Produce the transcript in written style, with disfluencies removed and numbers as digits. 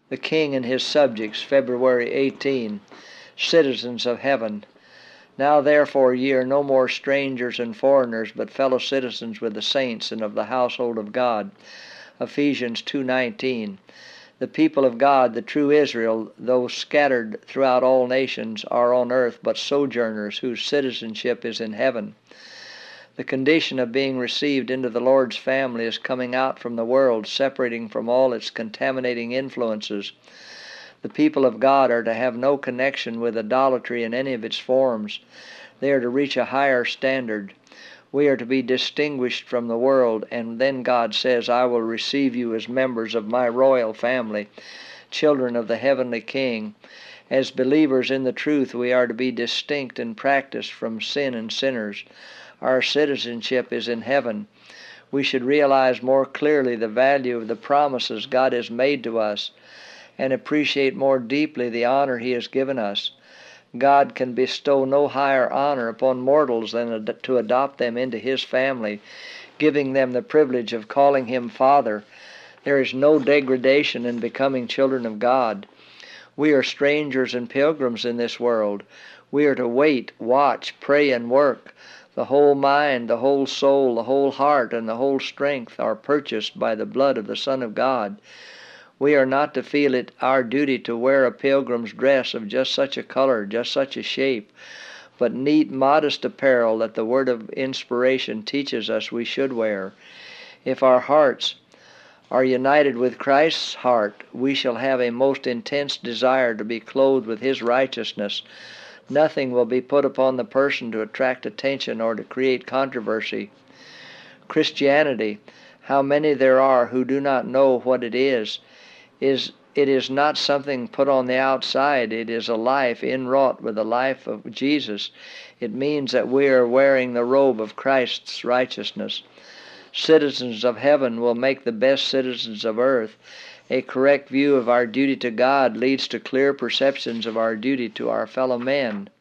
The King and his subjects, February 18. Citizens of heaven. Now therefore ye are no more strangers and foreigners, but fellow citizens with the saints and of the household of God. Ephesians 2:19. The people of God, the true Israel, though scattered throughout all nations, are on earth but sojourners, whose citizenship is in heaven. The condition of being received into the Lord's family is coming out from the world, separating from all its contaminating influences. The people of God are to have no connection with idolatry in any of its forms. They are to reach a higher standard. We are to be distinguished from the world, and then God says, I will receive you as members of my royal family, children of the heavenly King. As believers in the truth, we are to be distinct in practice from sin and sinners. Our citizenship is in heaven. We should realize more clearly the value of the promises God has made to us and appreciate more deeply the honor He has given us. God can bestow no higher honor upon mortals than to adopt them into His family, giving them the privilege of calling Him Father. There is no degradation in becoming children of God. We are strangers and pilgrims in this world. We are to wait, watch, pray, and work. The whole mind, the whole soul, the whole heart, and the whole strength are purchased by the blood of the Son of God. We are not to feel it our duty to wear a pilgrim's dress of just such a color, just such a shape, but neat, modest apparel that the word of inspiration teaches us we should wear. If our hearts are united with Christ's heart, we shall have a most intense desire to be clothed with His righteousness. Nothing will be put upon the person to attract attention or to create controversy. Christianity, how many there are who do not know what it is not something put on the outside. It is a life inwrought with the life of Jesus. It means that we are wearing the robe of Christ's righteousness. Citizens of heaven will make the best citizens of earth. A correct view of our duty to God leads to clear perceptions of our duty to our fellow men.